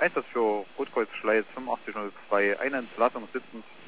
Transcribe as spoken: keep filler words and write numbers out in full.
Einsatz für Rotkreuz Schleiz fünfundachtzig null zwei, eine Entladung sitzend.